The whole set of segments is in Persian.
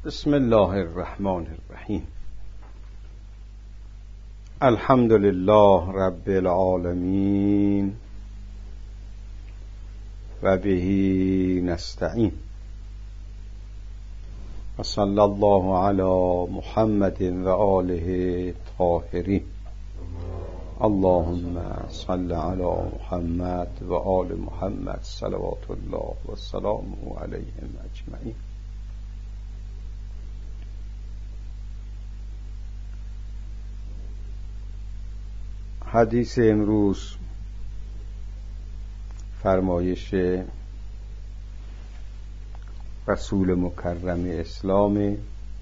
بسم الله الرحمن الرحیم. الحمد لله رب العالمین و به نستعین و صلی الله علی محمد و آله طاهرین. اللهم صل علی محمد و آل محمد صلوات الله و سلامه علیهم اجمعین. حدیث امروز فرمایش رسول مکرم اسلام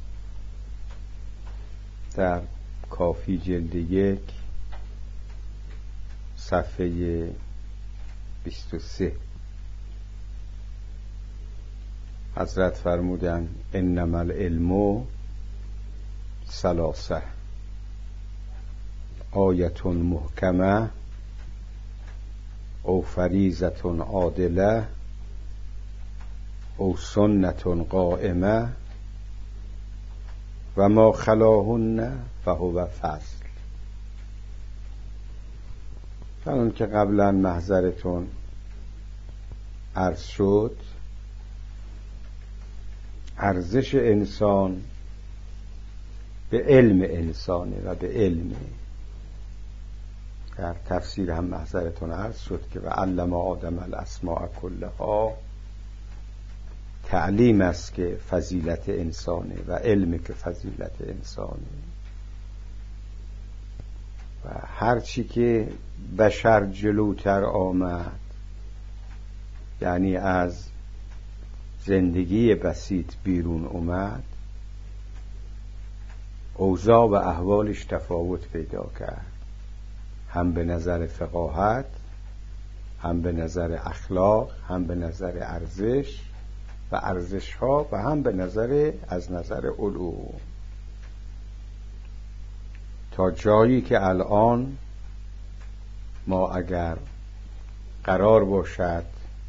در کافی جلد 1 صفحه 23. حضرت فرمودند انما العلم ثلاثه: آیت محکمه او فریضة عادله او سنت قائمه و ما خلاهن فهو فصل. چون که قبلا محضرتون عرض شد، ارزش انسان به علم انسانه و به علمه. در تفسیر هم محضرتون عرض شد که و علم آدم الاسماء کلها، تعلیم است که فضیلت انسانه و علم که فضیلت انسانه. و هرچی که بشر جلوتر آمد، یعنی از زندگی بسیط بیرون اومد، اوضاع و احوالش تفاوت پیدا کرد، هم به نظر فقاهت، هم به نظر اخلاق، هم به نظر ارزش و ارزش‌ها و هم به نظر از نظر علوم، تا جایی که الان ما اگر قرار باشد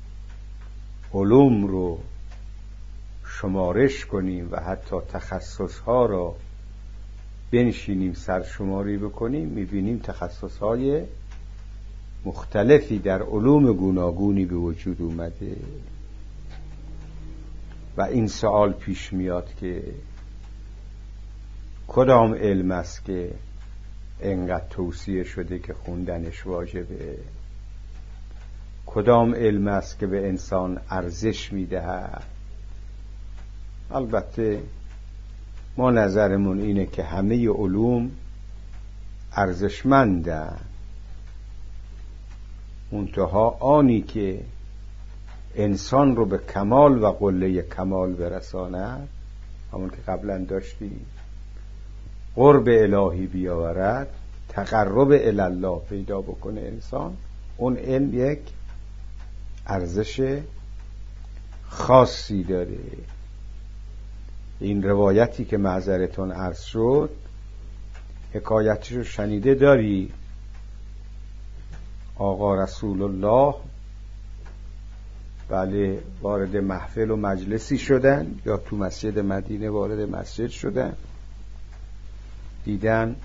علوم رو شمارش کنیم و حتی تخصص‌ها رو بنشینیم سرشماری بکنیم، میبینیم تخصصهای مختلفی در علوم گوناگونی به وجود اومده. و این سوال پیش میاد که کدام علم است که انقدر توصیه شده که خوندنش واجبه؟ کدام علم است که به انسان ارزش میدهد؟ البته ما نظرمون اینه که همه علوم ارزشمندن، منتها آنی که انسان رو به کمال و قله کمال برساند، همون که قبلا داشتیم، قرب الهی بیاورد، تقرب الله پیدا بکنه انسان، اون علم یک ارزش خاصی داره. این روایتی که معذرتون عرض شد، حکایتش رو شنیده داری؟ آقا رسول الله بله وارد محفل و مجلسی شدن، یا تو مسجد مدینه وارد مسجد شدن، دیدن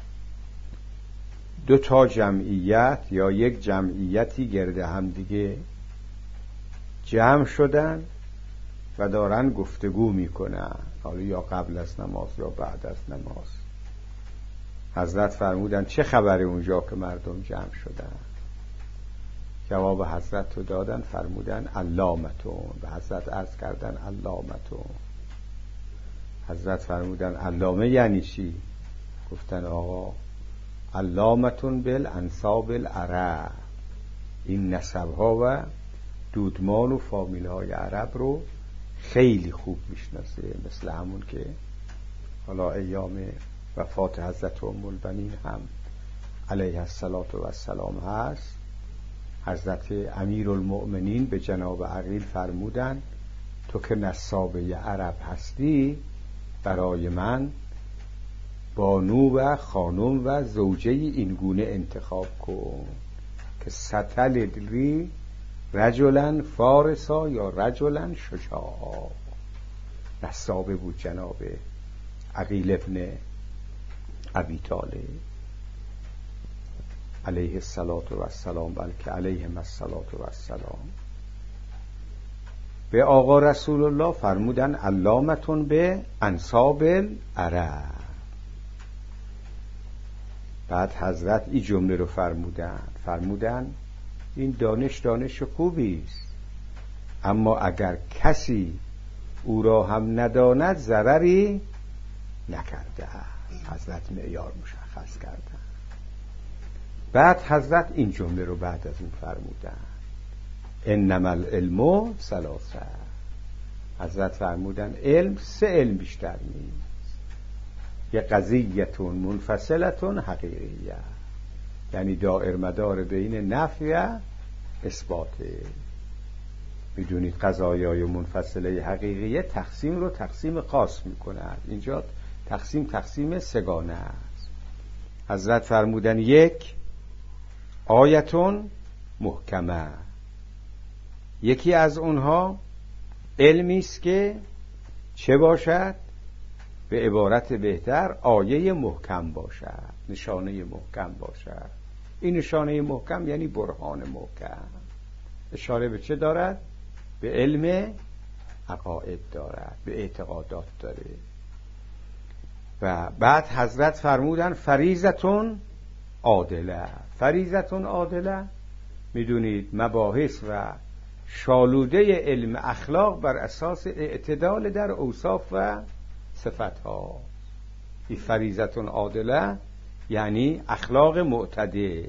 2 جمعیت یا یک جمعیتی گرد هم دیگه جمع شدن و دارن گفتگو میکنن، حالا یا قبل از نماز یا بعد از نماز. حضرت فرمودن چه خبره اونجا که مردم جمع شدن؟ جواب حضرت رو دادن، فرمودن علامتون. و حضرت عرض کردن علامتون. حضرت فرمودن علامه یعنی چی؟ گفتن آقا علامتون بالانساب العرب، این نسبها و دودمان و فامیلهای عرب رو خیلی خوب میشناسه، مثل همون که حالا ایام وفات حضرت ام البنین هم علیه السلام هست. حضرت امیرالمؤمنین به جناب عقیل فرمودن تو که نسابه عرب هستی، برای من بانو و خانم و زوجه این گونه انتخاب کن که ستل ری رجلا فارسا یا رجلا شجاعا، نسابه بود جناب عقیل ابن ابی طالب علیه السلام، بلکه علیهم السلام. به آقا رسول الله فرمودن علامتون به انساب العرب. بعد حضرت این جمله رو فرمودن این دانش خوبی است، اما اگر کسی او را هم نداند ضرری نکرده است. حضرت معیار مشخص کردن. بعد حضرت این جمله رو بعد از اون فرمودن انما العلم ثلاثه. حضرت فرمودن علم 3 علم بیشتر نیست. یه قضیتون منفصلتون حقیقیه، یعنی دائر مدار بین نفی و اثباته. میدونید قضایای منفصله حقیقیه تقسیم رو تقسیم خاص میکنند، اینجا تقسیم سگانه است. حضرت فرمودن 1 آیتون محکمه، یکی از اونها علمی است که چه باشد؟ به عبارت بهتر آیه محکم باشد، نشانه محکم باشد. این نشانه محکم یعنی برهان محکم. اشاره به چه دارد؟ به علم عقاید دارد، به اعتقادات داره. و بعد حضرت فرمودن فریضتون عادله. میدونید مباحث و شالوده علم اخلاق بر اساس اعتدال در اوصاف و صفتها. این فریضتون عادله یعنی اخلاق معتدل.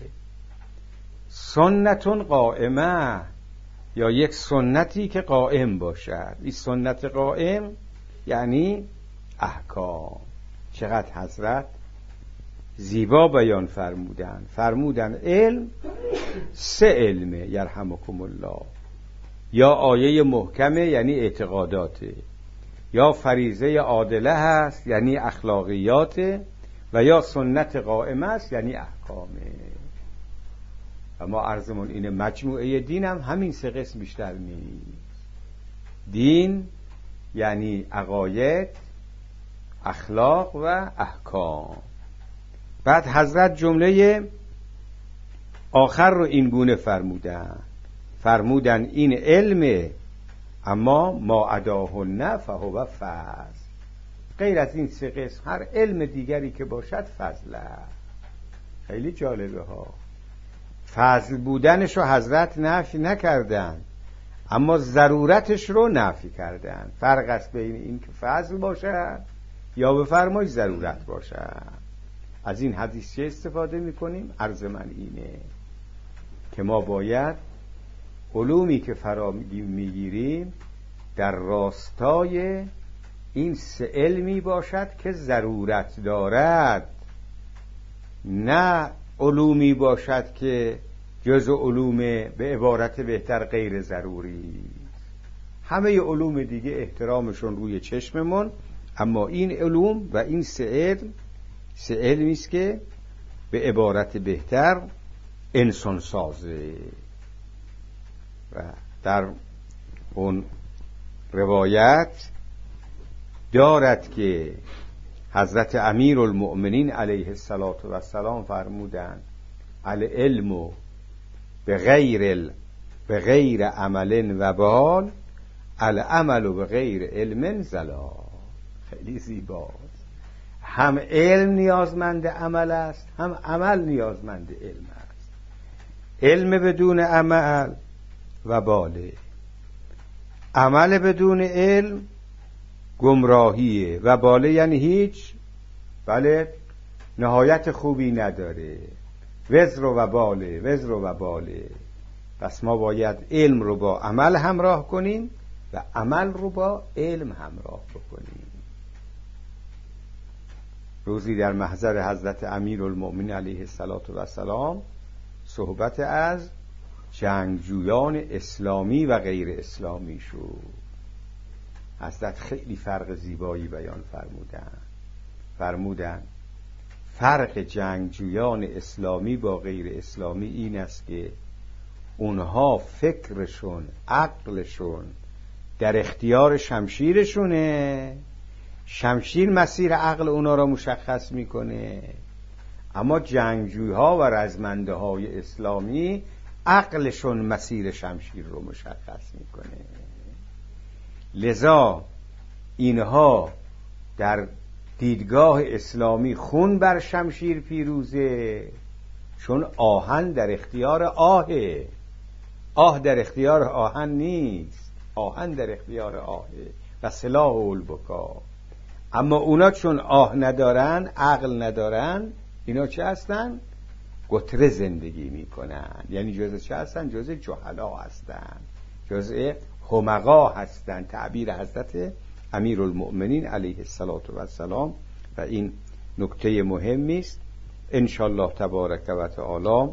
سنتون قائمه، یا یک سنتی که قائم باشد. این سنت قائم یعنی احکام. چقدر حضرت زیبا بیان فرمودن علم 3 علمه یرحمکم الله. یا آیه محکمه یعنی اعتقاداته، یا فریضه عادله هست یعنی اخلاقیاته، و یا سنت قائمه است یعنی احکامه. و ما عرضمون اینه مجموعه دین هم همین 3 قسم بیشتر نیست. دین یعنی عقاید، اخلاق و احکام. بعد حضرت جمله آخر رو این گونه فرمودن این علمه، اما ما عداهن فهو فضل. غیر از این 3 قسم هر علم دیگری که باشد فضله. خیلی جالبه ها. فضل بودنش رو حضرت نفی نکردن، اما ضرورتش رو نفی کردن. فرق است بین این که فضل باشد یا بفرمایید ضرورت باشد. از این حدیث چه استفاده میکنیم؟ عرض من اینه که ما باید علومی که فرا میگیریم در راستای این 3 علمی باشد که ضرورت دارد، نه علومی باشد که جز علوم به عبارت بهتر غیر ضروری. همه علوم دیگه احترامشون روی چشممون، اما این علوم و این 3 علمی است که به عبارت بهتر انسان سازه. و در اون روایت دارد که حضرت امیرالمؤمنین علیه السلام فرمودند العلم به غیر عمل وبال، العمل به غیر علم ضلال. خیلی زیباست. هم علم نیازمند عمل است، هم عمل نیازمند علم است. علم بدون عمل وباله، عمل بدون علم گمراهیه. وباله یعنی هیچ، بله، نهایت خوبی نداره. وزر و وباله. پس ما باید علم رو با عمل همراه کنیم و عمل رو با علم همراه بکنیم. روزی در محضر حضرت امیرالمؤمنین علیه السلام صحبت از جنگجویان اسلامی و غیر اسلامی شد. حضرت خیلی فرق زیبایی بیان فرمودن فرق جنگجویان اسلامی با غیر اسلامی این است که اونها فکرشون، عقلشون در اختیار شمشیرشونه، شمشیر مسیر عقل اونا را مشخص میکنه، اما جنگجویها و رزمنده های اسلامی عقلشون مسیر شمشیر رو مشخص میکنه. لذا اینها در دیدگاه اسلامی خون بر شمشیر پیروزه، چون آهن در اختیار آهه، آه در اختیار آهن نیست، آهن در اختیار آهه و سلاح البکا. اما اونا چون آه ندارن، عقل ندارن، اینا چه هستن؟ گتره زندگی میکنن. یعنی جزء چه هستن؟ جزء جهلا هستن، جزء همقا هستن. تعبیر حضرت امیرالمؤمنین علیه السلام و این نکته مهمی است. انشالله تبارک و تعالی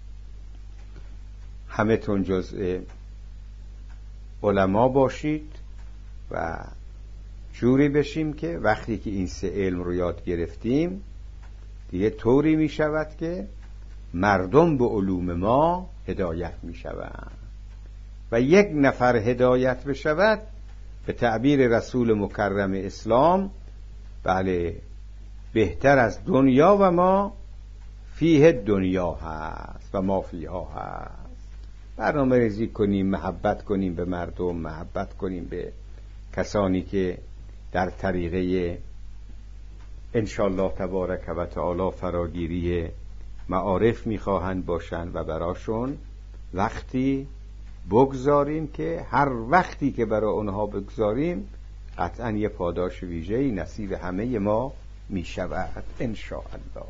همه تون جزء علما باشید و جوری بشیم که وقتی که این سه علم رو یاد گرفتیم دیگه طوری می شود که مردم به علوم ما هدایت می شوند و یک نفر هدایت بشود، به تعبیر رسول مکرم اسلام، بله، بهتر از دنیا و ما فیه دنیا هست و ما فیها هست. برنامه ریزی کنیم، محبت کنیم به مردم، محبت کنیم به کسانی که در طریقه انشالله تبارک و تعالی فراگیری معارف میخواهند باشند و براشون وقتی بگذاریم که هر وقتی که برای اونها بگذاریم قطعا یه پاداش ویژه‌ای نصیب همه ما میشود انشاءالله.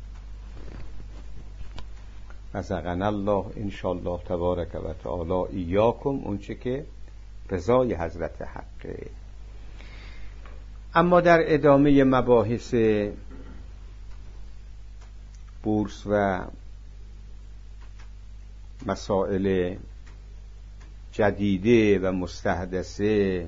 رزقنا الله انشاءالله تبارک و تعالی ایاکم اونچه که رضای حضرت حقه. اما در ادامه مباحث بورس و مسائل جدیده و مستحدثه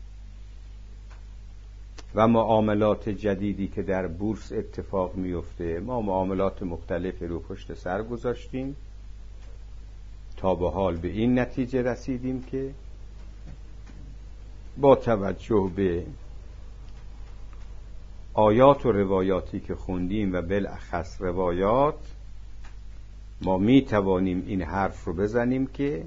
و معاملات جدیدی که در بورس اتفاق میفته، ما معاملات مختلفی رو پشت سر گذاشتیم تا به حال به این نتیجه رسیدیم که با توجه به آیات و روایاتی که خوندیم و بالاخص روایات، ما می توانیم این حرف رو بزنیم که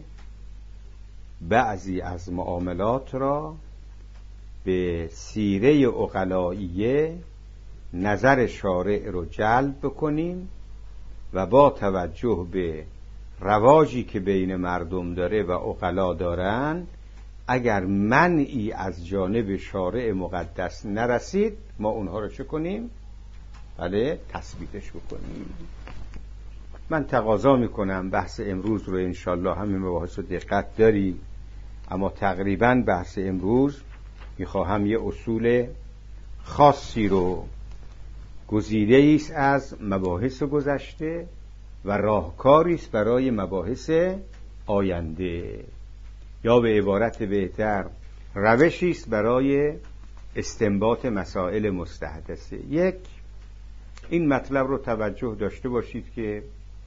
بعضی از معاملات را به سیره عقلائیه نظر شارع رو جلب بکنیم و با توجه به رواجی که بین مردم داره و عقلا دارن، اگر منعی از جانب شارع مقدس نرسید ما اونها رو چه کنیم؟ بله، تثبیتش بکنیم. من تقاضا میکنم بحث امروز رو انشالله همین مباحث رو دقت داری، اما تقریبا بحث امروز میخواهم یه اصول خاصی رو گزیده است از مباحث گذشته و راهکاری است برای مباحث آینده، یا به عبارت بهتر روشی است برای استنباط مسائل مستحدثه. یک، این مطلب رو توجه داشته باشید که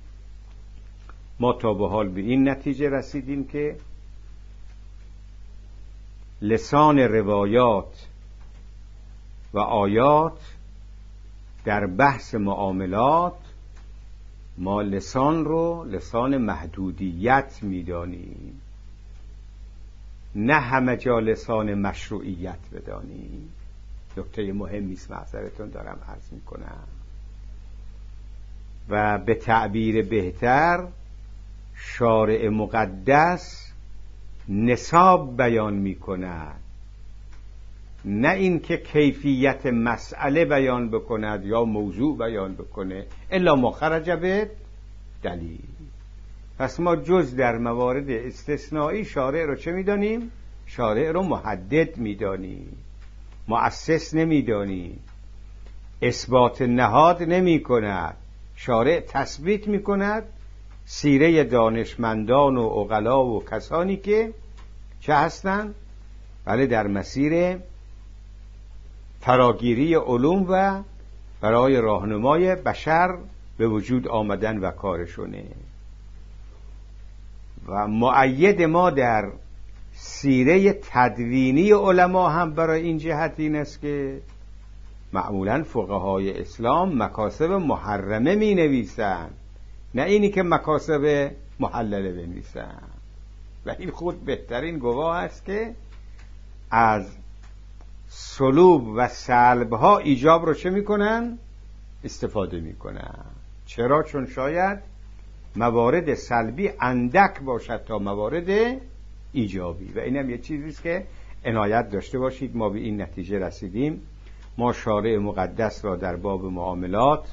ما تا به حال به این نتیجه رسیدیم که لسان روایات و آیات در بحث معاملات، ما لسان رو لسان محدودیت میدانیم، نه همه جا لسان مشروعیت بدانیم. نکته مهمی است، معذرتون دارم عرض میکنم. و به تعبیر بهتر شارع مقدس نصاب بیان میکند، نه این که کیفیت مسئله بیان بکند یا موضوع بیان بکنه، الا ما خرج به دلیل. پس ما جز در موارد استثنایی شارع رو چه میدانیم؟ شارع رو محدد میدانیم، مؤسس نمیدانیم، اثبات نهاد نمی کند. شارع تثبیت می کند سیره دانشمندان و عقلا و کسانی که چه هستند؟ بله، در مسیر فراگیری علوم و برای راهنمای بشر به وجود آمدن و کارشونه. و مؤید ما در سیره تدوینی علما هم برای این جهت این است که معمولاً فقهای اسلام مکاسب محرمه می نویسن، نه اینی که مکاسب محلله بنویسن. و این خود بهترین گواه است که از سلوب و سلب ها ایجاب رو چه میکنن؟ استفاده میکنن. چرا؟ چون شاید موارد سلبی اندک باشد تا موارد ایجابی. و اینم یه چیزیست که عنایت داشته باشید. ما به این نتیجه رسیدیم ما شارع مقدس را در باب معاملات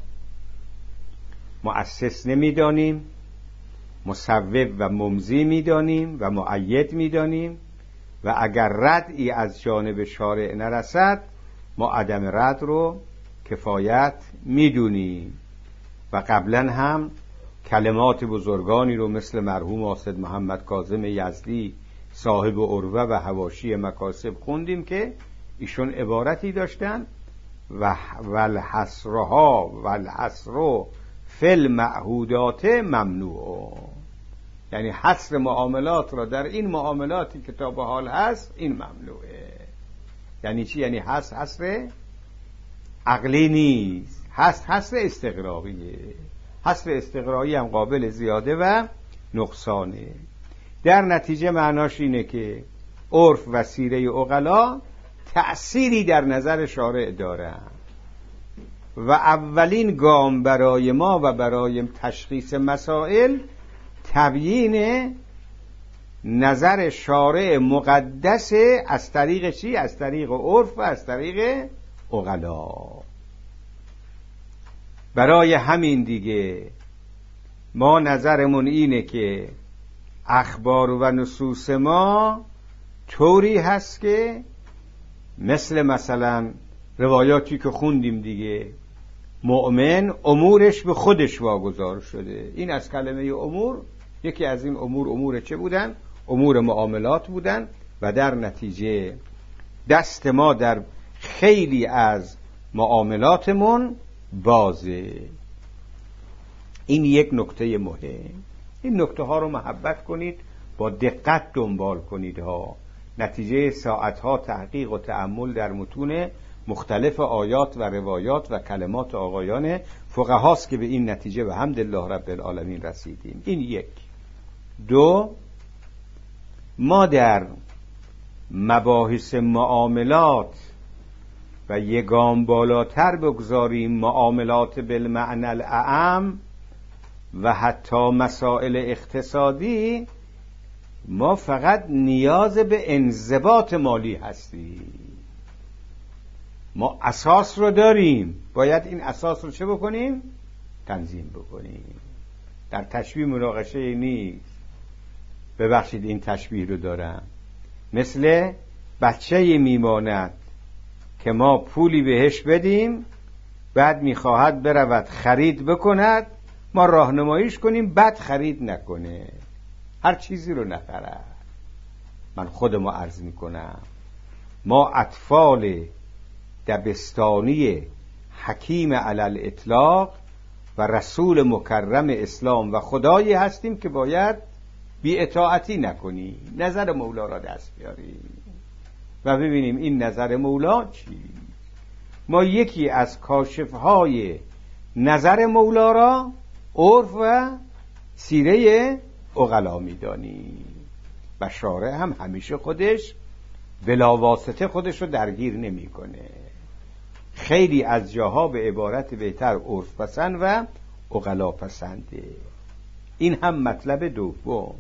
مؤسس نمیدانیم، مصوب و ممضی میدانیم و مؤید میدانیم، و اگر ردی از جانب شارع نرسد ما عدم رد رو کفایت میدونیم. و قبلا هم کلمات بزرگانی رو مثل مرحوم حاسد محمد کاظم یزدی صاحب عروه و حواشی مکاسب خوندیم که ایشون عبارتی داشتن و والحصرها والحصر فی المعهودات ممنوع، یعنی حصر معاملات را در این معاملاتی که تا به حال هست این ممنوعه. یعنی چی؟ یعنی حصر عقلی نیست، حصر استقراقیه. حصر استقراقی هم قابل زیاده و نقصانه. در نتیجه معناش اینه که عرف و سیره عقلا تأثیری در نظر شارع دارن و اولین گام برای ما و برای تشخیص مسائل تبیین نظر شارع مقدس از طریق چی؟ از طریق عرف و از طریق عقلا. برای همین دیگه ما نظرمون اینه که اخبار و نصوص ما طوری هست که مثلا روایاتی که خوندیم دیگه، مؤمن امورش به خودش واگذار شده. این از کلمه امور، یکی از این امور چه بودن؟ امور معاملات بودن و در نتیجه دست ما در خیلی از معاملاتمون بازه. این یک نکته مهم. این نکته ها رو محبت کنید، با دقت دنبال کنید ها. نتیجه ساعتها تحقیق و تأمل در متون مختلف آیات و روایات و کلمات آقایان فقهاست که به این نتیجه و حمدالله رب العالمین رسیدیم. این یک. دو، ما در مباحث معاملات و یگام بالاتر بگذاریم معاملات بالمعنی الاعم و حتی مسائل اقتصادی، ما فقط نیاز به انضباط مالی هستیم. ما اساس رو داریم، باید این اساس رو چه بکنیم؟ تنظیم بکنیم. در تشبیه مناقشه نیست. ببخشید این تشبیه رو دارم، مثل بچه میماند که ما پولی بهش بدیم، بعد میخواهد برود خرید بکند، ما راهنماییش کنیم بعد خرید نکنه، هر چیزی رو نخرد. من خودم عرض میکنم ما اطفال دبستانی حکیم علی الاطلاق و رسول مکرم اسلام و خدایی هستیم که باید بی اطاعتی نکنیم، نظر مولا را دست بیاریم و ببینیم این نظر مولا چی. ما یکی از کاشفهای نظر مولا را عرف و سیره عقلا می‌دانیم و شارع هم همیشه خودش بلا واسطه خودش رو درگیر نمی‌کنه. خیلی از جاها به عبارت بهتر عرف پسند و عقلا پسنده. این هم مطلب دوم.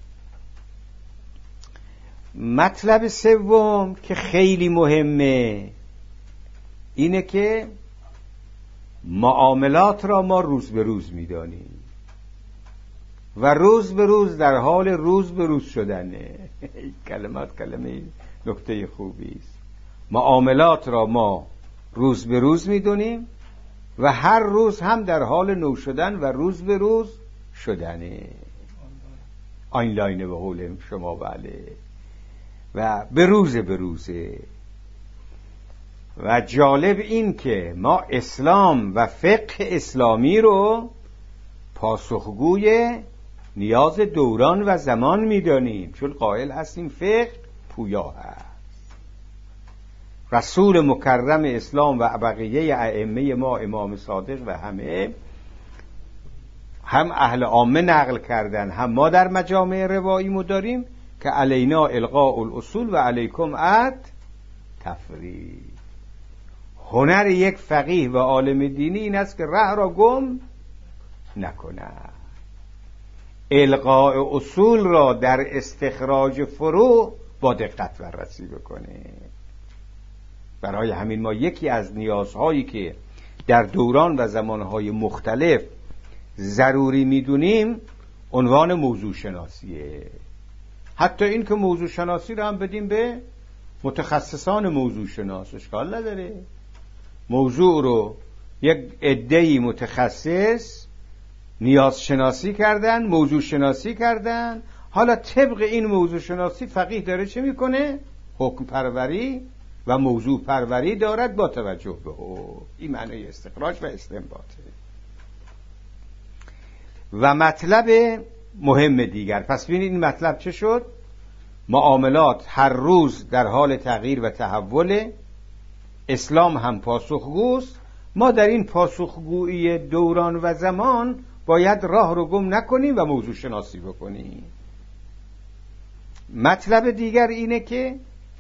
مطلب سوم که خیلی مهمه اینه که معاملات را ما روز به روز می‌دانیم و روز به روز در حال روز به روز شدنه. کلمات کلمه نکته خوبی است. معاملات را ما روز به روز می‌دونیم و هر روز هم در حال نو شدن و روز به روز شدنه. آنلاینه به قول شما، بله، و به روزه. و جالب این که ما اسلام و فقه اسلامی رو پاسخگوی نیاز دوران و زمان میدانیم، چون قائل هستیم فقه پویا هست. رسول مکرم اسلام و بقیه ائمه ما، امام صادق و همه، هم اهل عامه نقل کردن، هم ما در مجامع روایی داریم که علینا القاء الاصول و علیکم تفرید. هنر یک فقیه و عالم دینی این است که ره را گم نکند، القاء اصول را در استخراج فروع با دقت بررسی بکنه. برای همین ما یکی از نیازهایی که در دوران و زمانهای مختلف ضروری میدونیم عنوان موضوع شناسیه. حتی این که موضوع شناسی رو هم بدیم به متخصصان موضوع شناس اشکال نداره. موضوع رو یک عده‌ای متخصص نیاز شناسی کردن، موضوع شناسی کردن، حالا طبق این موضوع شناسی فقیه داره چه میکنه؟ حکم پروری و موضوع پروری دارد با توجه به حکم. این معنی استخراج و استنباطه. و مطلب مهم دیگر، پس ببینید این مطلب چه شد؟ معاملات هر روز در حال تغییر و تحول، اسلام هم پاسخگوست. ما در این پاسخگویی دوران و زمان باید راه رو گم نکنیم و موضوع شناسی بکنیم. مطلب دیگر اینه که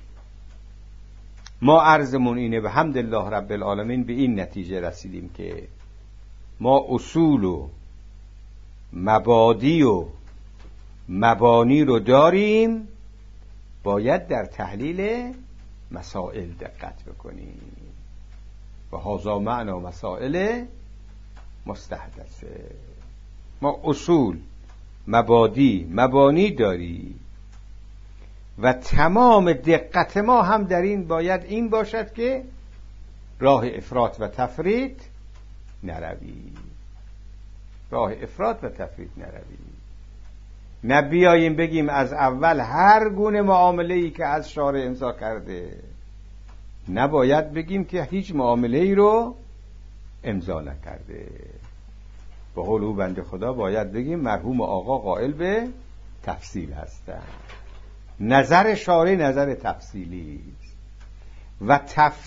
ما عرضمون اینه به حمدالله رب العالمین به این نتیجه رسیدیم که ما اصول و مبادی و مبانی رو داریم، باید در تحلیل مسائل دقت بکنیم. و هذا معنا مسائل مستحدثه. ما اصول، مبادی، مبانی داریم و تمام دقت ما هم در این باید این باشد که راه افراط و تفرید نرویم. راه افراط و تفرید نرویم. نه بیاییم بگیم از اول هر گونه معامله‌ای که از شارع امضا کرده، نباید بگیم که هیچ معامله‌ای رو امضا نکرده. به قول او بنده خدا باید بگیم مرحوم آقا قائل به تفصیل هستن. نظر شارع نظر تفصیلی است و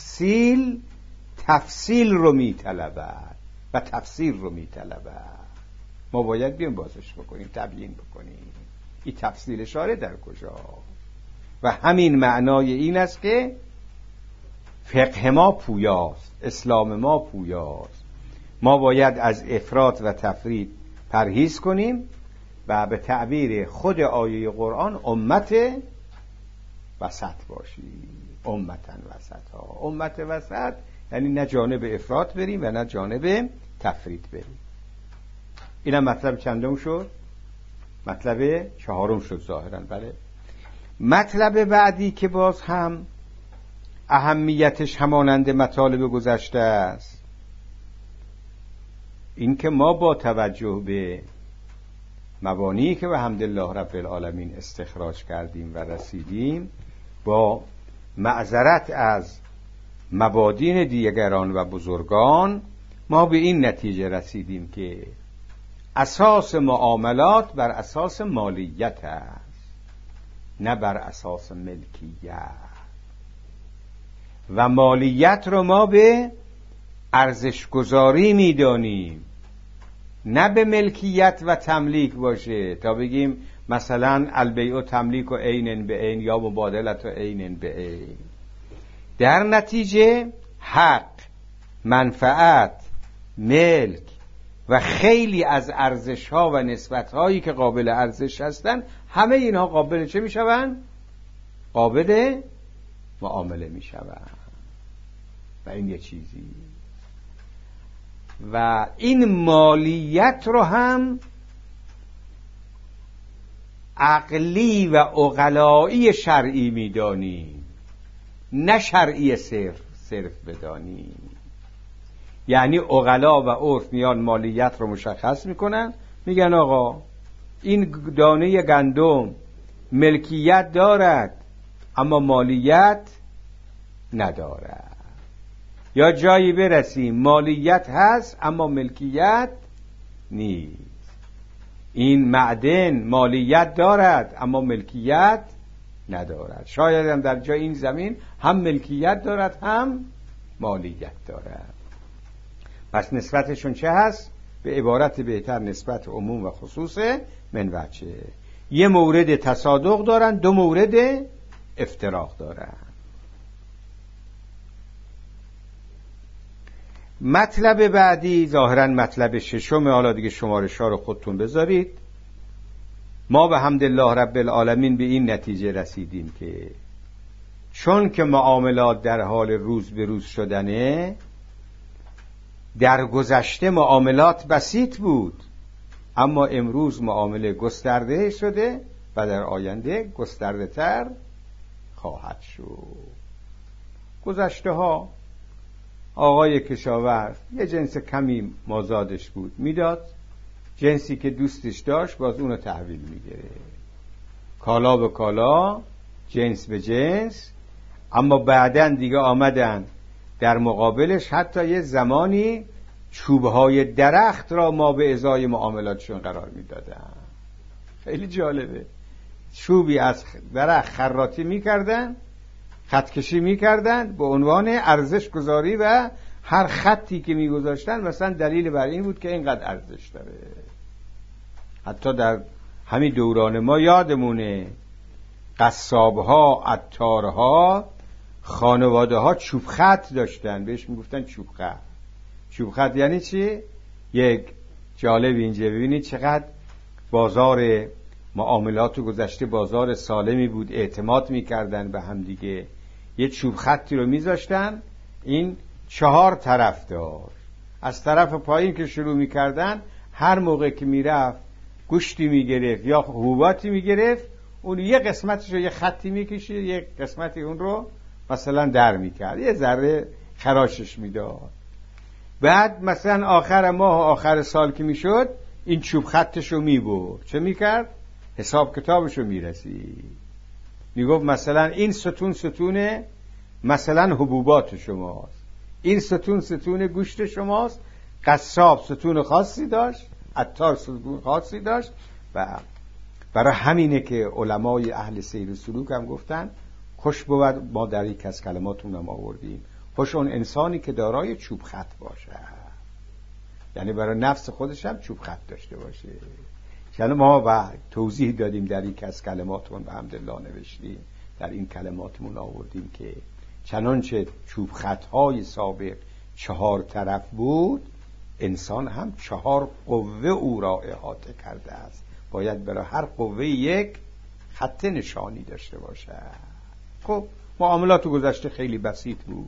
تفصیل رو میطلبد و تفسیر رو میطلبد. ما باید بیم بازش بکنیم، تبیین بکنیم این تفصیل شارع در کجا. و همین معنای این است که فقه ما پویاست، اسلام ما پویاست. ما باید از افراط و تفرید پرهیز کنیم و به تعبیر خود آیه قرآن امت وسط باشیم. امتن وسط ها، امت وسط یعنی نه جانب افراط بریم و نه جانب تفرید بریم. اینم مطلب چندم شد؟ مطلب چهارم شد ظاهرا. بله. مطلب بعدی که باز هم اهمیتش همانند مطالب گذشته است، این که ما با توجه به مبانی که به حمدالله رب العالمین استخراج کردیم و رسیدیم، با معذرت از مبادین دیگران و بزرگان، ما به این نتیجه رسیدیم که اساس معاملات بر اساس مالیت است، نه بر اساس ملکیت. و مالیت رو ما به ارزشگذاری میدانیم، نه به ملکیت و تملیک باشه تا بگیم مثلا البیع تملیک و عین به عین یا مبادلت و عین به عین. در نتیجه حق، منفعت، ملک و خیلی از ارزش ها و نسبت هایی که قابل ارزش هستن، همه اینها قابل چه می شوند؟ قابل معامله می شوند. و این یه چیزی. و این مالیت رو هم عقلی و عقلایی شرعی می دانیم، نه شرعی صرف بدانیم. یعنی عقلا و عرف میان مالیت رو مشخص میکنن، میگن آقا این دانه گندم ملکیت دارد اما مالیت ندارد. یا جایی برسیم مالیت هست اما ملکیت نیست. این معدن مالیت دارد اما ملکیت ندارد. شاید هم در جای این زمین هم ملکیت دارد هم مالیت دارد. پس نسبتشون چه هست؟ به عبارت بهتر نسبت عموم و خصوص من وجه. یه مورد تصادق دارن، دو مورد افتراق دارن. مطلب بعدی ظاهرا مطلب ششم، حالا دیگه شمارش‌ها رو خودتون بذارید. ما به حمدالله رب العالمین به این نتیجه رسیدیم که چون که معاملات در حال روز به روز شدنه، در گذشته معاملات بسیط بود اما امروز معامله گسترده شده و در آینده گسترده تر خواهد شد. گذشته ها آقای کشاورز یه جنس کمی مازادش بود میداد، جنسی که دوستش داشت باز اونو تحویل میگیره، کالا به کالا، جنس به جنس. اما بعدن دیگه آمدن در مقابلش حتی یه زمانی چوبهای درخت را ما به ازای معاملاتشون قرار میدادن. خیلی جالبه. چوبی از درخت خراطی میکردن، خطکشی میکردن به عنوان ارزش گذاری و هر خطی که میگذاشتن مثلا دلیل بر این بود که اینقدر ارزش داره. حتی در همین دوران ما یادمونه قصابها، عطارها، خانواده ها چوب خط داشتن، بهش میگفتن چوب خط. چوب خط یعنی چی؟ یک جالب اینجا ببینید چقدر بازار معاملات گذشته بازار سالمی بود، اعتماد میکردن به هم دیگه. یه چوب خطی رو میذاشتن، این 4 طرف داشت. از طرف پایین که شروع میکردن، هر موقع که میرفت گوشتی میگرفت یا حبوباتی میگرفت، اون یه قسمتش رو یه خطی میکشید، یه قسمتی اون رو مثلا در میکرد، یه ذره خراشش میداد. بعد مثلا آخر ماه و آخر سال که میشد این چوب خطش رو میبرد، چه میکرد؟ حساب کتابش رو میرسید. میگفت مثلا این ستون مثلا حبوبات شماست، این ستون گوشت شماست. قصاب ستون خاصی داشت، عطار ستون خاصی داشت. و برای همینه که علمای اهل سیر و سلوک هم گفتن خوش بود، ما در یک از کلماتون هم آوردیم، خوش اون انسانی که دارای چوب خط باشه، یعنی برای نفس خودش هم چوب خط داشته باشه. یعنی ما و توضیح دادیم در یک از کلماتون به حمدالله نوشتیم، در این کلماتمون آوردیم که چنانچه چوب خطهای سابق 4 طرف بود، انسان هم 4 قوه او را احاطه کرده است. باید برای هر قوه یک خط نشانی داشته باشه. خب معاملات گذشته خیلی بسیط بود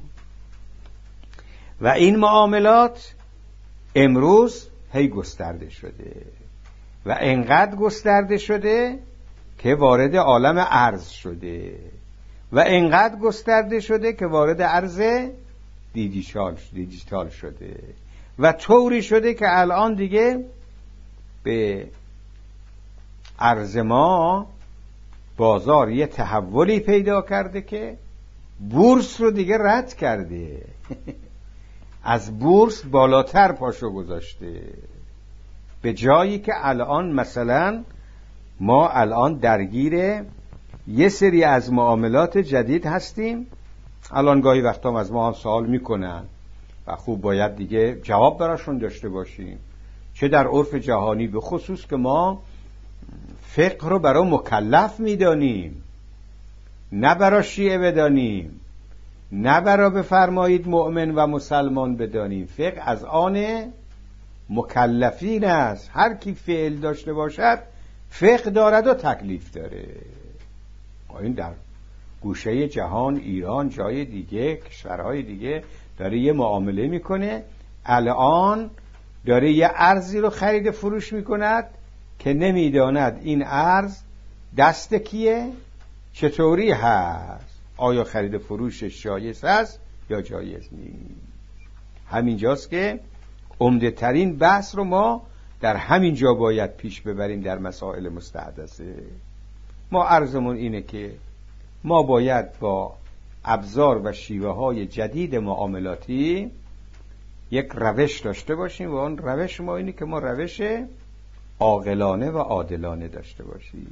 و این معاملات امروز هی گسترده شده و انقدر گسترده شده که وارد عالم ارز شده و انقدر گسترده شده که وارد ارز دیجیتال شده و طوری شده که الان دیگه به ارز ما بازار یه تحولی پیدا کرده که بورس رو دیگه رد کرده. از بورس بالاتر پاشو گذاشته، به جایی که الان مثلا ما الان درگیر یه سری از معاملات جدید هستیم. الان گاهی وقتا از ما هم سوال میکنن و خوب باید دیگه جواب براشون داشته باشیم، چه در عرف جهانی به خصوص که ما فقه رو برای مکلف میدانیم، نه برای شیعه بدانیم، نه برای بفرمایید مؤمن و مسلمان بدانیم. فقه از آن مکلفین است. هر کی فعل داشته باشد فقه دارد و تکلیف داره. این در گوشه جهان، ایران، جای دیگه، کشورهای دیگه داره یه معامله میکنه. الان داره یه ارزی رو خرید فروش میکند که نمیداند این ارز دست کیه، چطوری هست، آیا خرید فروشش جایز هست یا جایز نیست. همینجاست که عمده ترین بحث رو ما در همین جا باید پیش ببریم در مسائل مستحدثه. ما عرضمون اینه که ما باید با ابزار و شیوه های جدید معاملاتی یک روش داشته باشیم و اون روش ما اینه که ما روش عاقلانه و عادلانه داشته باشی،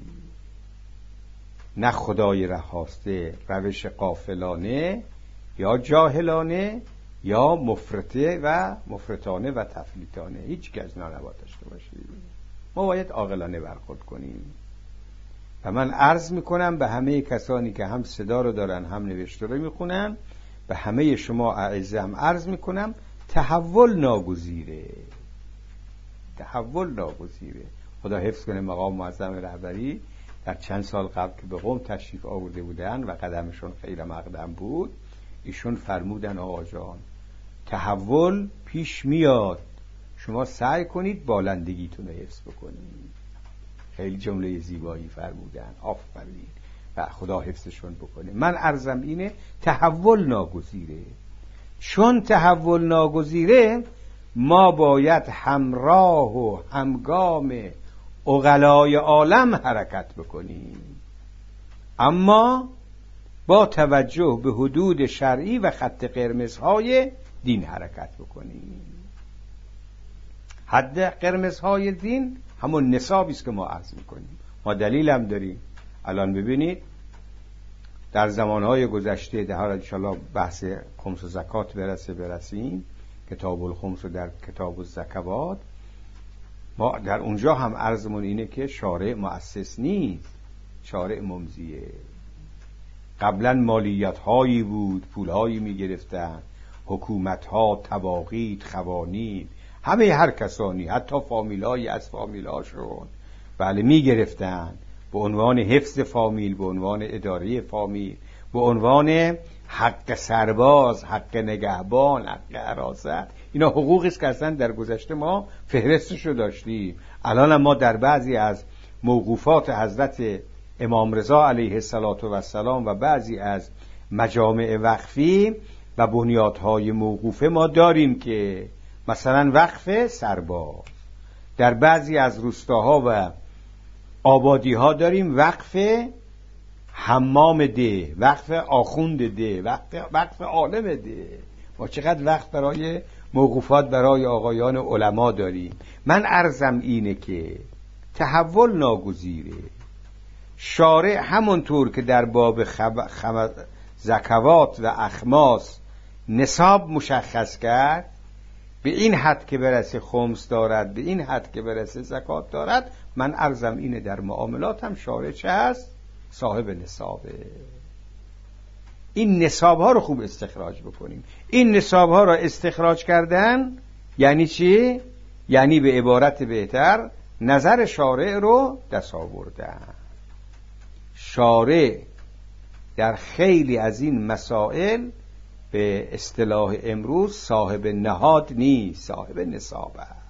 نه خدای رهاسته روش غافلانه یا جاهلانه یا مفرطانه و تفلیطانه. هیچ کس نباید داشته باشی. ما باید عاقلانه برخورد کنیم. و من عرض میکنم به همه کسانی که هم صدا رو دارن هم نوشته رو میخونن، به همه شما اعزه هم عرض میکنم تحول ناگزیره. تحول ناگزیره. خدا حفظ کنه مقام معظم رهبری در چند سال قبل که به قم تشریف آورده بودن و قدمشون خیلی مقدم بود، ایشون فرمودن آقا جان تحول پیش میاد، شما سعی کنید بالندگیتون رو حفظ بکنید. خیلی جمله زیبایی فرمودن، آفرین و خدا حفظشون بکنه. من عرضم اینه تحول ناگزیره. چون تحول ناگزیره ما باید همراه و همگام عقلای عالم حرکت بکنیم، اما با توجه به حدود شرعی و خط قرمزهای دین حرکت بکنیم. حد قرمزهای دین همون نصابی است که ما عرض میکنیم. ما دلیل هم داریم. الان ببینید در زمانهای گذشته، در حال انشاءالله بحث خمس و زکات برسیم، کتاب الخمس و در کتاب الزکوات، ما در اونجا هم عرضمون اینه که شارع مؤسس نیست، شارع ممضیه. قبلا مالیت هایی بود، پول هایی می گرفتن حکومت ها، تواقیت، خوانین، همه هر کسانی، حتی فامیل هایی از فامیل هاشون بله می گرفتن به عنوان حفظ فامیل، به عنوان اداره فامیل، به عنوان حق سرباز، حق نگهبان، حق حراست. اینا حقوقی است که اصلا در گذشته ما فهرستش رو داشتیم. الان ما در بعضی از موقوفات حضرت امام رضا علیه السلام و بعضی از مجامع وقفی و بنیادهای موقوفه ما داریم که مثلا وقف سرباز، در بعضی از روستاها و آبادی‌ها داریم وقف حمام ده، وقف آخوند ده، وقف عالم ده. ما چقدر وقت برای موقوفات برای آقایان علما داریم. من عرضم اینه که تحول ناگزیره. شارع همونطور که در باب زکوات و اخماس نصاب مشخص کرد، به این حد که برسه خمس دارد، به این حد که برسه زکات دارد، من عرضم اینه در معاملات هم شارع چه هست؟ صاحب نصابه. این نصاب ها رو خوب استخراج بکنیم. این نصاب ها رو استخراج کردن یعنی چی؟ یعنی به عبارت بهتر نظر شارع رو دست آوردن. شارع در خیلی از این مسائل به اصطلاح امروز صاحب نهاد نیست، صاحب نصاب است.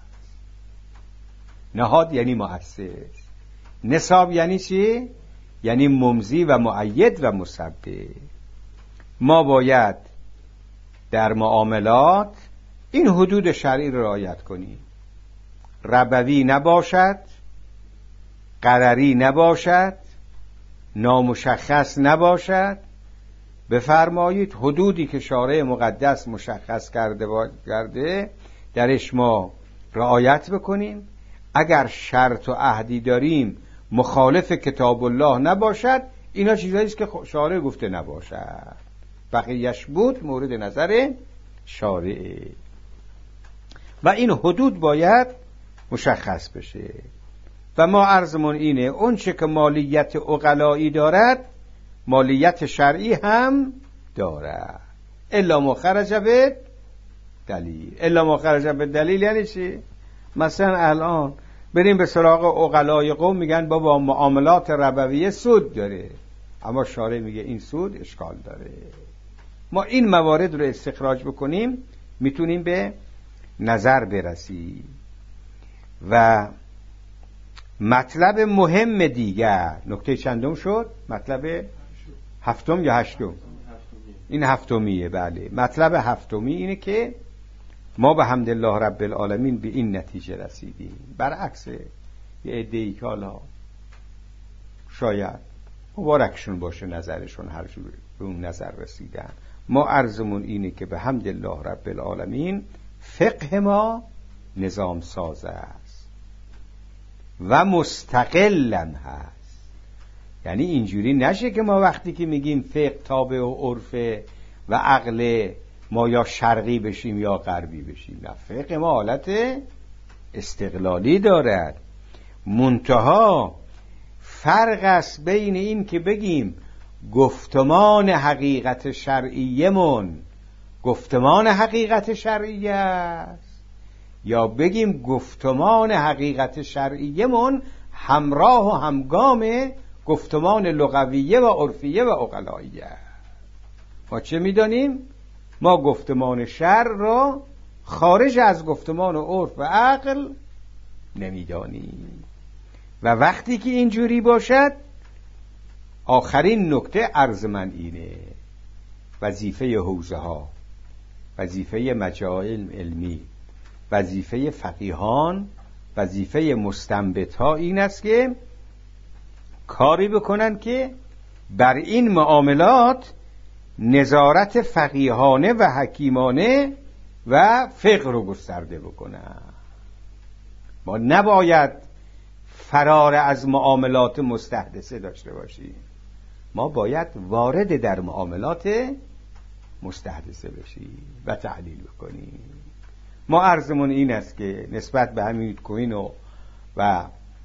نهاد یعنی مؤسس، نصاب یعنی چی؟ یعنی ممضی و مؤید و مصدق. ما باید در معاملات این حدود شرعی را رعایت کنیم. ربوی نباشد، غرری نباشد، نامشخص نباشد. بفرمایید حدودی که شارع مقدس مشخص کرده درش ما رعایت بکنیم. اگر شرط و عهدی داریم مخالف کتاب الله نباشد، اینا چیزایی است که شارع گفته نباشد. بقیه‌اش بود مورد نظر شارع و این حدود باید مشخص بشه. و ما عرضمون اینه اون چه که مالیت عقلایی دارد مالیت شرعی هم دارد. الا ما خرج به دلیل. الا ما خرج به دلیل یعنی چی؟ مثلا الان بریم به سراغ عقلای قوم، میگن بابا معاملات ربویه سود داره، اما شارع میگه این سود اشکال داره. ما این موارد رو استخراج بکنیم میتونیم به نظر برسیم. و مطلب مهم دیگر، نکته چندم شد؟ مطلب هفتم یا هشتم؟ این هفتمیه. بله، مطلب هفتمی اینه که ما به حمدالله رب العالمین به این نتیجه رسیدیم، برعکس یه عده‌ای که حالا شاید مبارکشون باشه نظرشون هر جور به اون نظر رسیدن، ما عرضمون اینه که به حمدالله رب العالمین فقه ما نظام ساز است. و مستقلم هست. یعنی اینجوری نشه که ما وقتی که میگیم فقه تابع و عرفه و عقل ما یا شرقی بشیم یا غربی بشیم. نه، فقه ما حالت استقلالی دارد. منتها فرق است بین این که بگیم گفتمان حقیقت شرعیمون گفتمان حقیقت شرعیه است، یا بگیم گفتمان حقیقت شرعیمون همراه و همگام گفتمان لغویه و عرفیه و عقلاییه. ما چه میدانیم؟ ما گفتمان شرع را خارج از گفتمان عرف و عقل نمیدانیم. و وقتی که اینجوری باشد، آخرین نکته عرض من اینه: وظیفه حوزه ها، وظیفه مجال علمی، وظیفه فقیهان، وظیفه مستنبط ها این است که کاری بکنن که بر این معاملات نظارت فقیهانه و حکیمانه و فقه رو گسترده بکنن. ما نباید فرار از معاملات مستحدثه داشته باشیم، ما باید وارد در معاملات مستحدثه بشیم و تحلیل بکنیم. ما عرضمون این است که نسبت به همین بیت کوین و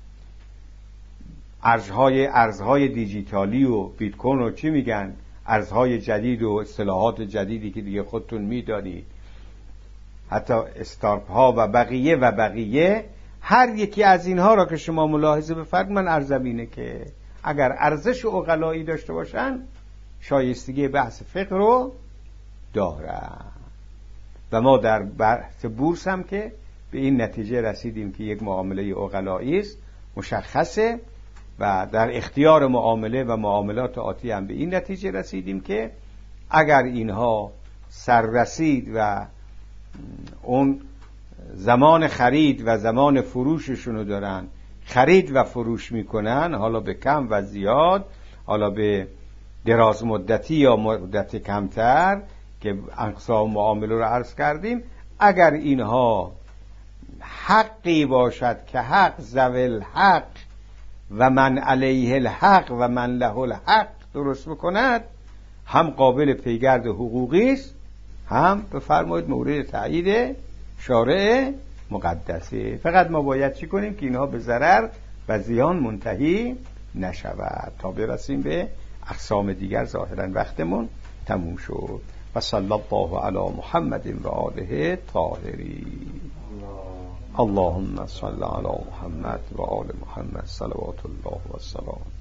ارزهای دیجیتالی و بیت کوین رو چی میگن، ارزهای جدید و اصطلاحات جدیدی که دیگه خودتون میدانید، حتی استارپ ها و بقیه، هر یکی از اینها را که شما ملاحظه بفرمایید، من عرضم اینه که اگر ارزش عقلایی داشته باشن شایستگی بحث فقه رو دارن. و ما در بحث بورس هم که به این نتیجه رسیدیم که یک معامله عقلایی است، مشخصه، و در اختیار معامله و معاملات آتی هم به این نتیجه رسیدیم که اگر اینها سر رسید و اون زمان خرید و زمان فروششونو دارن، خرید و فروش میکنن، حالا به کم و زیاد، حالا به دراز مدتی یا مدت کمتر که اقسام معامله رو عرض کردیم، اگر اینها حقی باشد که حق ذوی الحق و من علیه الحق و من له الحق درست بکند، هم قابل پیگرد حقوقی است، هم بفرمایید مورد تایید شارع مقدسه. فقط ما باید چی کنیم که اینها به ضرر و زیان منتهی نشود تا برسیم به اقسام دیگر. ظاهرا وقتمون تموم شد. و صلی الله علی محمد و آله طاهرین. اللهم صل علی محمد و آل محمد صلوات الله و سلام.